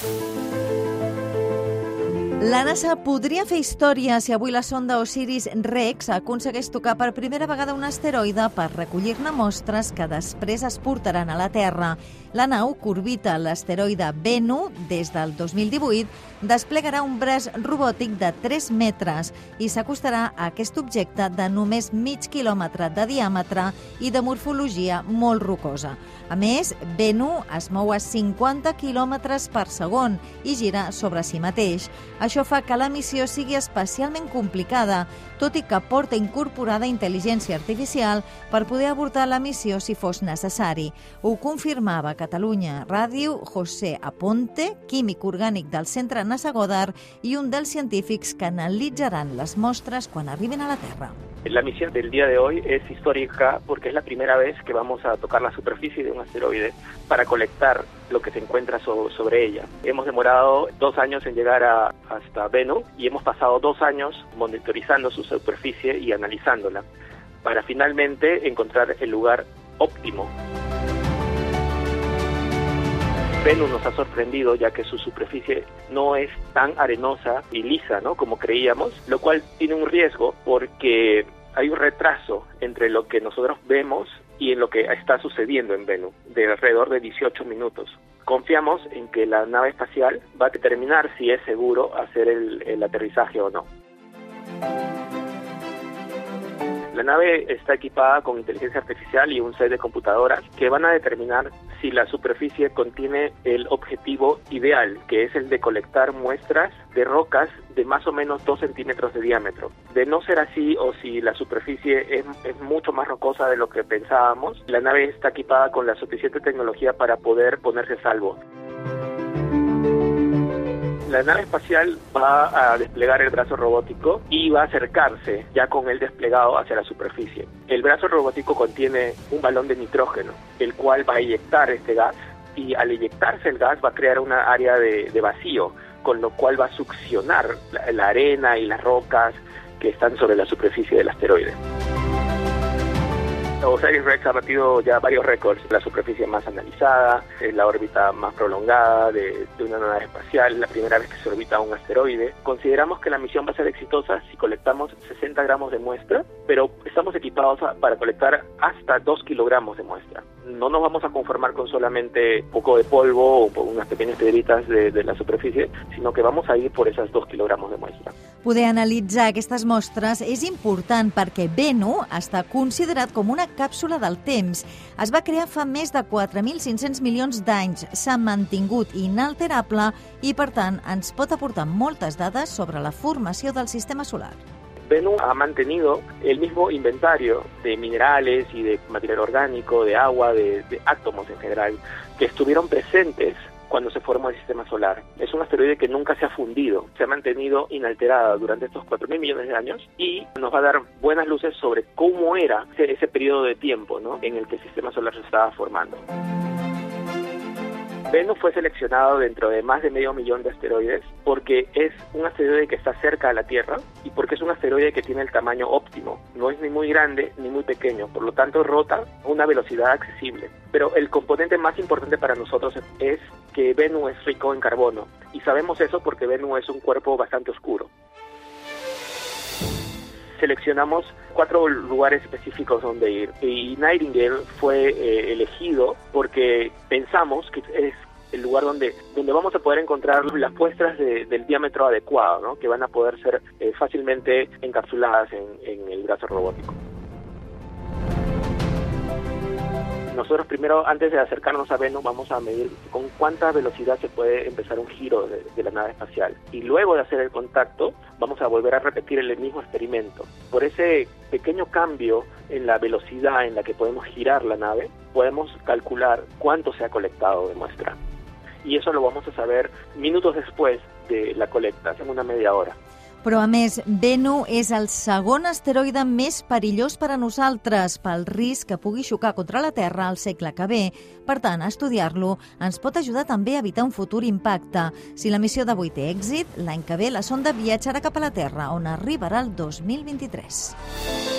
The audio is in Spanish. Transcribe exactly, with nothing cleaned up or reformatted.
La NASA podria fer història si avui la sonda Osiris-Rex aconsegueix tocar per primera vegada un asteroide per recollir-ne mostres que després es portaran a la Terra. La nau, que orbita l'asteroide Bennu des del dos mil divuit, desplegarà un braç robòtic de tres metres i s'acostarà a aquest objecte de només mig quilòmetre de diàmetre i de morfologia molt rocosa. A més, Bennu es mou a cinquanta quilòmetres per segon i gira sobre si mateix. Això fa que la missió sigui especialment complicada, tot i que porta incorporada intel·ligència artificial per poder abordar la missió si fos necessari. Ho confirmava a Catalunya Ràdio José Aponte, químic orgànic del Centre NASA Goddard i un dels científics que analitzaran les mostres quan arriben a la Terra. La misión del día de hoy es histórica porque es la primera vez que vamos a tocar la superficie de un asteroide para colectar lo que se encuentra so- sobre ella. Hemos demorado dos años en llegar a, hasta Bennu y hemos pasado dos años monitorizando su superficie y analizándola para finalmente encontrar el lugar óptimo. Bennu nos ha sorprendido ya que su superficie no es tan arenosa y lisa, ¿no?, como creíamos, lo cual tiene un riesgo porque hay un retraso entre lo que nosotros vemos y en lo que está sucediendo en Bennu, de alrededor de dieciocho minutos. Confiamos en que la nave espacial va a determinar si es seguro hacer el, el aterrizaje o no. La nave está equipada con inteligencia artificial y un set de computadoras que van a determinar si la superficie contiene el objetivo ideal, que es el de colectar muestras de rocas de más o menos dos centímetros de diámetro. De no ser así, o si la superficie es, es mucho más rocosa de lo que pensábamos, la nave está equipada con la suficiente tecnología para poder ponerse a salvo. La nave espacial va a desplegar el brazo robótico y va a acercarse ya con el desplegado hacia la superficie. El brazo robótico contiene un balón de nitrógeno, el cual va a inyectar este gas, y al inyectarse el gas va a crear una área de, de vacío, con lo cual va a succionar la, la arena y las rocas que están sobre la superficie del asteroide. Osiris-Rex ha batido ya varios récords: la superficie más analizada, la órbita más prolongada de, de una nave espacial, la primera vez que se orbita un asteroide. Consideramos que la misión va a ser exitosa si colectamos sesenta gramos de muestra, pero estamos equipados a, para colectar hasta dos kilogramos de muestra. No nos vamos a conformar con solamente un poco de polvo o unas pequeñas piedritas de, de la superficie, sino que vamos a ir por esas dos kilogramos de muestra. Poder analitzar aquestes mostres és important perquè Bennu està considerat com una càpsula del temps. Es va crear fa més de quatre mil cinc-cents milions d'anys, s'ha mantingut inalterable i, per tant, ens pot aportar moltes dades sobre la formació del sistema solar. Bennu ha mantenido el mismo inventario de minerales y de material orgánico, de agua, de, de átomos en general, que estuvieron presentes cuando se formó el sistema solar. Es un asteroide que nunca se ha fundido, se ha mantenido inalterada durante estos cuatro mil millones de años y nos va a dar buenas luces sobre cómo era ese, ese periodo de tiempo, ¿no?, en el que el sistema solar se estaba formando. Bennu fue seleccionado dentro de más de medio millón de asteroides porque es un asteroide que está cerca de la Tierra y porque es un asteroide que tiene el tamaño óptimo. No es ni muy grande ni muy pequeño, por lo tanto rota a una velocidad accesible. Pero el componente más importante para nosotros es que Bennu es rico en carbono, y sabemos eso porque Bennu es un cuerpo bastante oscuro. Seleccionamos cuatro lugares específicos donde ir, y Nightingale fue eh, elegido porque pensamos que es el lugar donde, donde vamos a poder encontrar las muestras de, del diámetro adecuado, ¿no?, que van a poder ser eh, fácilmente encapsuladas en, en el brazo robótico. Nosotros primero, antes de acercarnos a Bennu, vamos a medir con cuánta velocidad se puede empezar un giro de, de la nave espacial. Y luego de hacer el contacto, vamos a volver a repetir el mismo experimento. Por ese pequeño cambio en la velocidad en la que podemos girar la nave, podemos calcular cuánto se ha colectado de muestra. Y eso lo vamos a saber minutos después de la colecta, en una media hora. Però, a més, Bennu és el segon asteroide més perillós per a nosaltres pel risc que pugui xocar contra la Terra al segle que ve. Per tant, estudiar-lo ens pot ajudar també a evitar un futur impacte. Si la missió d'avui té èxit, l'any que ve la sonda viatjarà cap a la Terra, on arribarà el dos mil vint-i-tres.